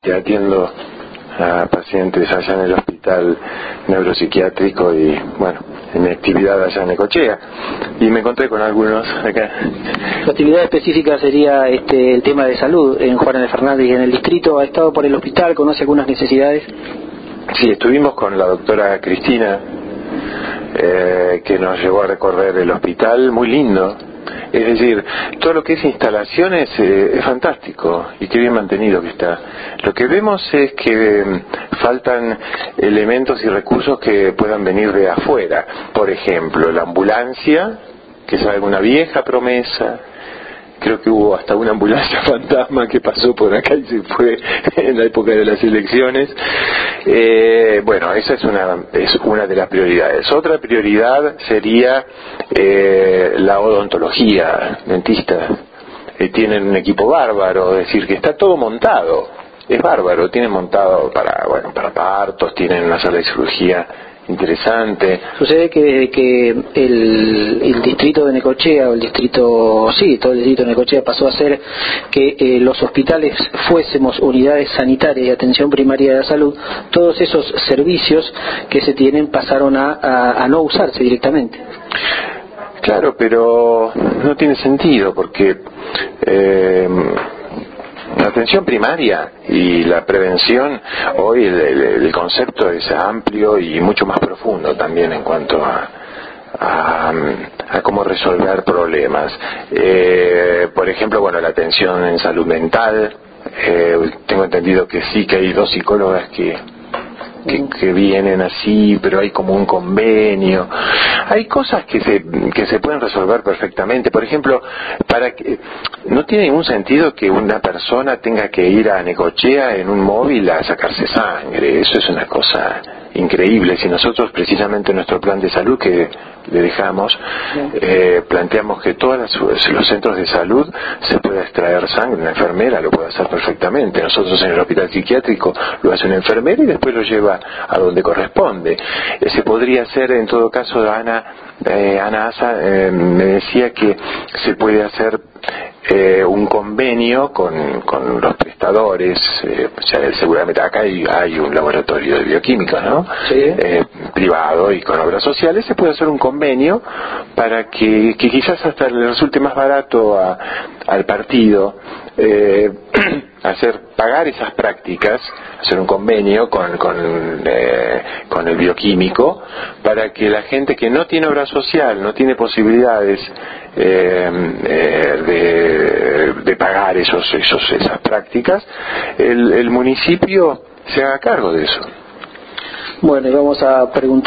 atiendo a pacientes allá en el hospital neuropsiquiátrico y, bueno, en mi actividad allá en Necochea. Y me encontré con algunos acá. La actividad específica sería el tema de salud en Juan F. Fernández y en el distrito. ¿Ha estado por el hospital? ¿Conoce algunas necesidades? Sí, estuvimos con la doctora Cristina, que nos llevó a recorrer el hospital, muy lindo. Es decir, todo lo que es instalaciones es fantástico y qué bien mantenido que está. Lo que vemos es que faltan elementos y recursos que puedan venir de afuera. Por ejemplo, la ambulancia, que es alguna vieja promesa. Creo que hubo hasta una ambulancia fantasma que pasó por acá y se fue en la época de las elecciones. Bueno, esa es una de las prioridades. Otra prioridad sería la odontología, dentistas. Tienen un equipo bárbaro, es decir, que está todo montado. Es bárbaro, tienen montado para partos, tienen una sala de cirugía interesante. Sucede que el distrito de Necochea, o el distrito, sí, todo el distrito de Necochea pasó a ser que los hospitales fuésemos unidades sanitarias de atención primaria de la salud. Todos esos servicios que se tienen pasaron a no usarse directamente. Claro, pero no tiene sentido porque la atención primaria y la prevención, hoy el concepto es amplio y mucho más profundo también en cuanto a cómo resolver problemas. Por ejemplo, bueno, la atención en salud mental, tengo entendido que sí, que hay 2 psicólogas que vienen así, pero hay como un convenio. Hay cosas que se pueden resolver perfectamente. Por ejemplo, no tiene ningún sentido que una persona tenga que ir a Necochea en un móvil a sacarse sangre. Eso es una cosa increíble. Si nosotros precisamente en nuestro plan de salud que le dejamos, planteamos que todos los centros de salud se pueda extraer sangre, una enfermera lo puede hacer perfectamente. Nosotros en el hospital psiquiátrico lo hace una enfermera y después lo lleva a donde corresponde. Se podría hacer, en todo caso, Ana Asa me decía que se puede hacer un convenio con los prestadores, seguramente acá hay un laboratorio de bioquímica, ¿no? Sí. Privado y con obras sociales, se puede hacer un convenio para que quizás hasta le resulte más barato al partido pagar esas prácticas, hacer un convenio con el bioquímico, para que la gente que no tiene obra social, no tiene posibilidades de pagar esas prácticas, el municipio se haga cargo de eso. Bueno, y vamos a preguntar